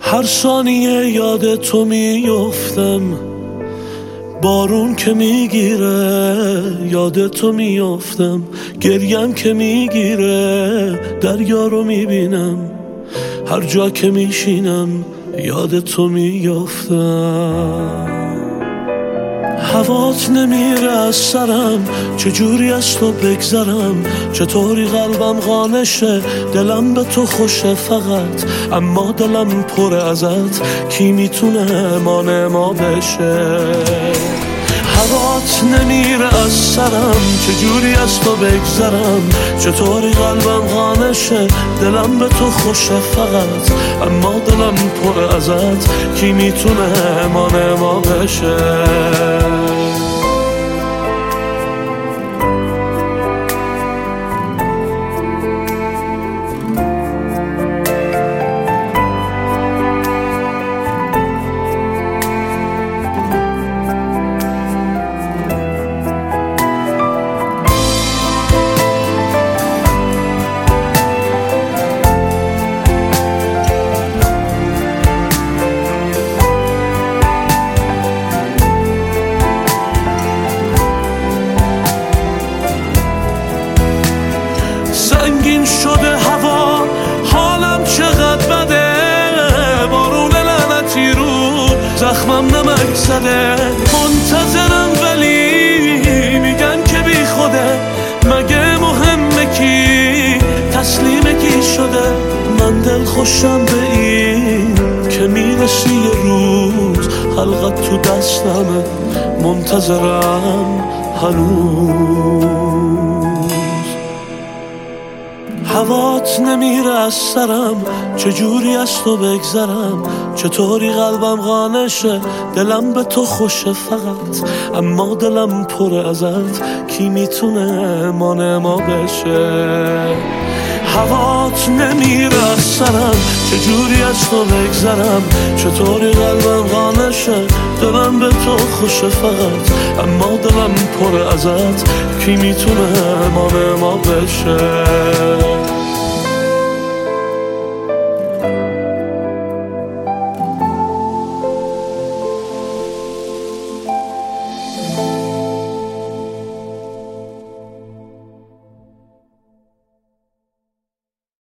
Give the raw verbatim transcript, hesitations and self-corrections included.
هر ثانیه یاد تو میافتم، بارون که میگیره یاد تو میافتم، گریم که میگیره دریا رو میبینم، هر جا که میشینم یاد تو میافتم. هوات نمیره از سرم، چجوری از تو بگذرم، چطوری قلبم قانشه، دلم به تو خوشه فقط، اما دلم پر ازت، کی میتونه مانع ما بشه. هوات نمیره از سرم، چجوری از تو بگذرم، چطوری قلبم قانشه، دلم به تو خوشه فقط، اما دلم پر ازت، کی میتونه مانع ما بشه. سنگین شده هوا، حالم چقدر بده، بارون لعنتی رو زخمم نمک زده، منتظرم ولی میگن که بی خوده، مگه مهمه کی تسلیم کی شده. من دل خوشم به این که میرسی یه روز، حلقت تو دستمه، منتظرم هنوز. هوات نمیره از سرم، چجوری از تو بگذرم، چطوری قلبم قانشه، دلم به تو خوشه فقط، اما دلم پر ازت، کی میتونه مانع ما بشه. هوات نمیره از سرم، چجوری از تو بگذرم، چطوری قلبم قانشه، دلم به تو خوشه فقط، اما دلم پر ازت، کی میتونه مانع ما بشه.